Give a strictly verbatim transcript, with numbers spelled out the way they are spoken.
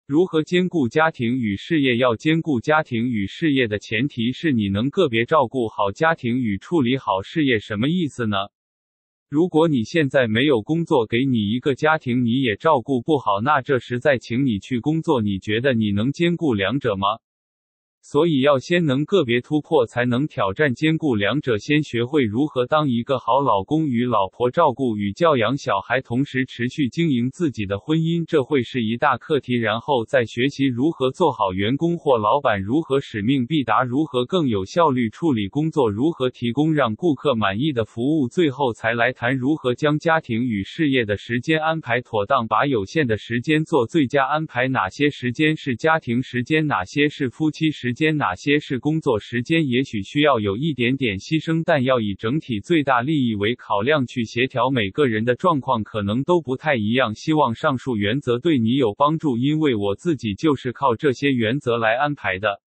如何兼顾家庭与事业？要兼顾家庭与事业的前提是你能个别照顾好家庭与处理好事业。什么意思呢？如果你现在没有工作，给你一个家庭你也照顾不好，那这时再请你去工作，你觉得你能兼顾两者吗？所以要先能个别突破，才能挑战兼顾两者。先学会如何当一个好老公与老婆，照顾与教养小孩，同时持续经营自己的婚姻，这会是一大课题。然后再学习如何做好员工或老板，如何使命必达，如何更有效率处理工作，如何提供让顾客满意的服务，最后才来谈如何将家庭与事业的时间安排妥当，把有限的时间做最佳安排。哪些时间是家庭时间，哪些是夫妻时间，哪些是工作时间，也许需要有一点点牺牲，但要以整体最大利益为考量去协调。每个人的状况可能都不太一样，希望上述原则对你有帮助，因为我自己就是靠这些原则来安排的。